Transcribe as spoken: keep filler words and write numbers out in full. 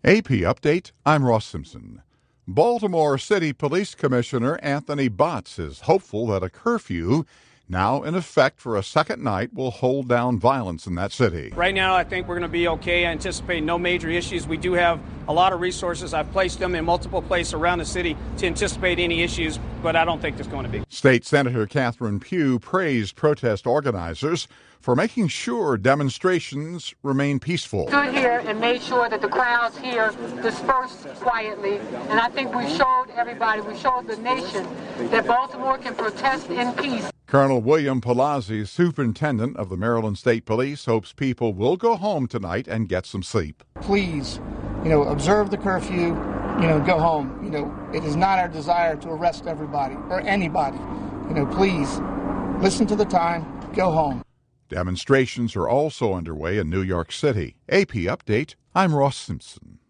A P Update, I'm Ross Simpson. Baltimore City Police Commissioner Anthony Botts is hopeful that a curfew, now in effect for a second night, will hold down violence in that city. Right now, I think we're going to be okay. I anticipate no major issues. We do have a lot of resources. I've placed them in multiple places around the city to anticipate any issues, but I don't think there's going to be. State Senator Catherine Pugh praised protest organizers for making sure demonstrations remain peaceful. Stood here and made sure that the crowds here dispersed quietly, and I think we showed everybody, we showed the nation that Baltimore can protest in peace. Colonel William Palazzi, superintendent of the Maryland State Police, hopes people will go home tonight and get some sleep. Please, you know, observe the curfew, you know, go home. You know, it is not our desire to arrest everybody or anybody. You know, please listen to the time, go home. Demonstrations are also underway in New York City. A P Update, I'm Ross Simpson.